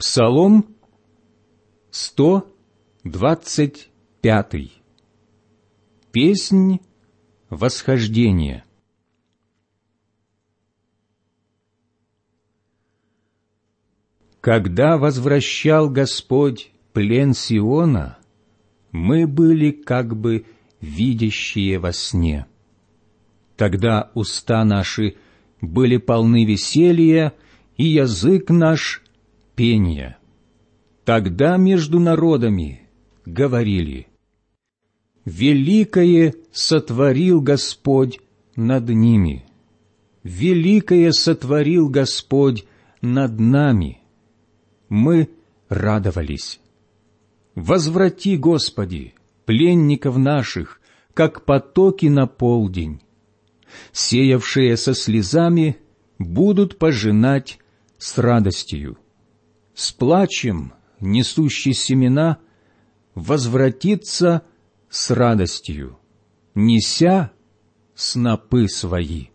Псалом 125. Песнь восхождения. Когда возвращал Господь плен Сиона, мы были как бы видящие во сне. Тогда уста наши были полны веселья, и язык наш — пения. Тогда между народами говорили: «Великое сотворил Господь над ними, великое сотворил Господь над нами». Мы радовались. Возврати, Господи, пленников наших, как потоки на полдень. Сеявшие со слезами будут пожинать с радостью. С плачем несущий семена возвратится с радостью, неся снопы свои.